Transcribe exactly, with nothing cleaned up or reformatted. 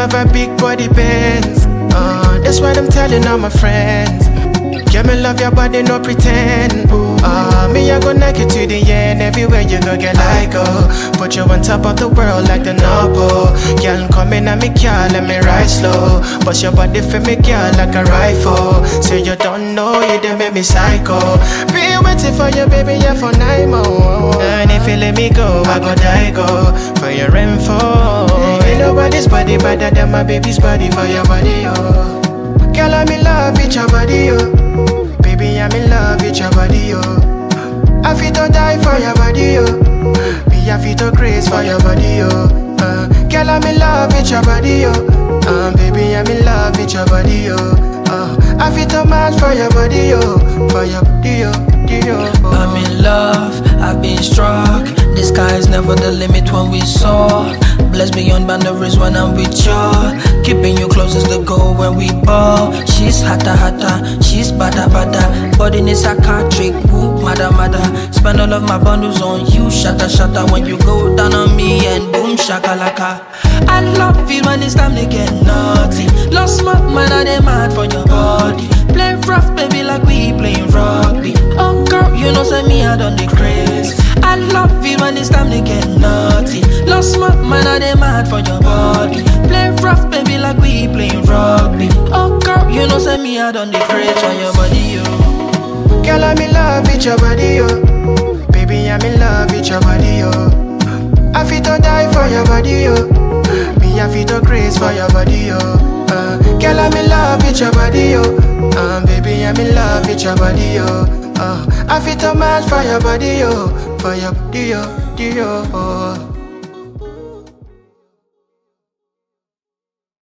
have a big body Benz. Uh, that's what I'm telling all my friends. Girl, me love your body, no pretend. Uh, me I go knock you to the end. Everywhere you go, girl, I go. Put you on top of the world like the Noble. Girl, come in and me car, let me ride slow. Bust your body for me, girl, like a rifle. Say you don't know, you done make me psycho. Be waiting for you, baby, yeah, for nine more. And if you let me go, I go die, go. For your info. Ain't nobody's body better than my baby's body. For your body, oh. Girl, I'm in love with your body, yo. Baby, I'm in love with your body, yo. I feel to die for your body, yo. Me, I feel to craze for your body, yo. Uh, girl, I'm in love with your body, yo. Uh, baby, I'm in love with your body, yo. Uh, I feel to mad for your body, yo. For your body, yo. yo. I'm in love, I've been struck. The sky is never the limit when we soar. Blessed beyond boundaries when I'm with you. Keeping you close is the goal when we ball. She's hotter, hotter, she's bada, bada. Body needs a car trick, whoop, mada, mada. Spend all of my bundles on you, shatter, shatter. When you go down on me and boom, shakalaka. I love it when it's time to get naughty. Lost my mind, I dey mad for your body. Play rough, baby, like we playing rugby. Oh girl, you know say me, I done the craze. I love it when it's time to get naughty. Lost my mind, I dey mad for your body. Play rough, baby, like we playing rugby. Oh girl, you know say me, I done the craze for your body, yo. Girl, I'm in love with your body, yo. Baby, I'm in love with your body, yo. I feel to die for your body, yo. Me, I feel to craze for your body, yo. Uh, girl, I'm in love with your body, yo. Um, baby, I'm in love with your body, yo. Uh, I feel to mad for your body, yo. For your body, yo, yo.